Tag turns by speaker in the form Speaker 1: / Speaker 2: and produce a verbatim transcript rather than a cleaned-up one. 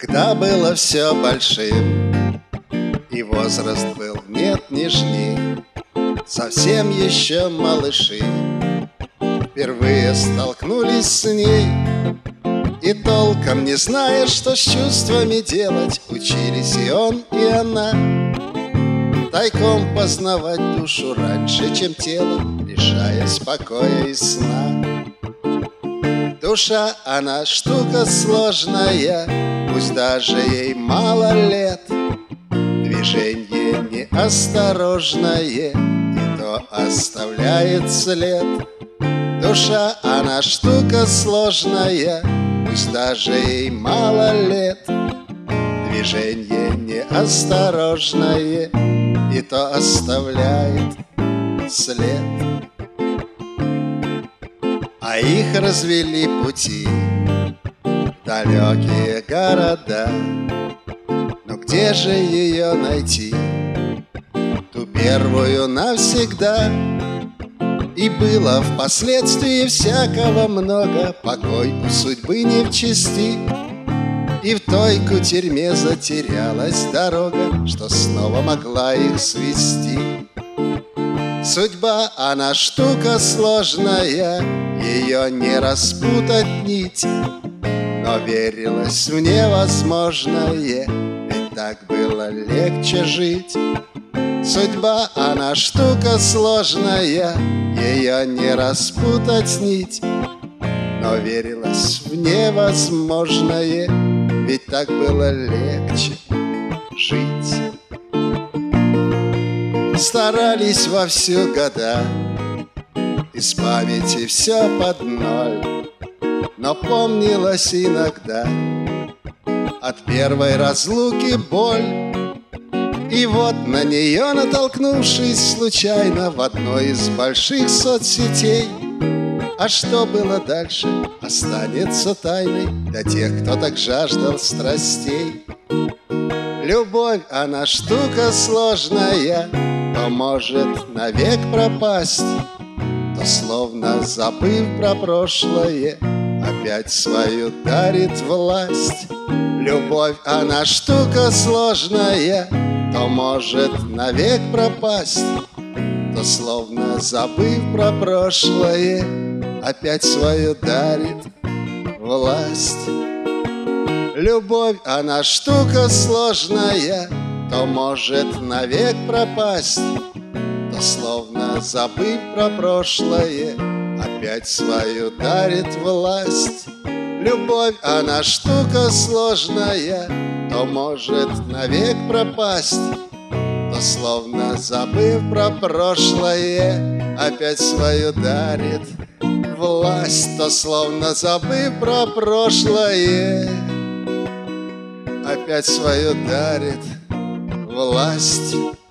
Speaker 1: Когда было все большим, и возраст был нет нежней, совсем еще малыши впервые столкнулись с ней. И толком не зная, что с чувствами делать, учились и он, и она тайком познавать душу раньше, чем тело, лишаясь покоя и сна. Душа, она штука сложная, пусть даже ей мало лет. Движение неосторожное, и то оставляет след. Душа, она штука сложная, пусть даже ей мало лет. Движение неосторожное, и то оставляет след. А их развели пути далекие города. Но где же ее найти, ту первую навсегда? И было впоследствии всякого много, покой у судьбы не в чести. И в той кутерьме затерялась дорога, что снова могла их свести. Судьба, она штука сложная, ее не распутать нить. Но верилось в невозможное, ведь так было легче жить. Судьба, она штука сложная, ее не распутать нить. Но верилось в невозможное, ведь так было легче жить. Старались во всю года, из памяти все под ноль, но помнилось иногда от первой разлуки боль. И вот на нее, натолкнувшись случайно в одной из больших соцсетей, а что было дальше, останется тайной для тех, кто так жаждал страстей. Любовь, она штука сложная, то может навек пропасть, то, словно забыв про прошлое, опять свою дарит власть. Любовь, она штука сложная, то может навек пропасть, то, словно забыв про прошлое, опять свою дарит власть. Любовь, она штука сложная, то может навек пропасть, то, словно забыв про прошлое, опять свою дарит власть. Любовь, она штука сложная, то может навек пропасть, то, словно забыв про прошлое, опять свою дарит власть. То, словно забыв про прошлое, опять свою дарит власть.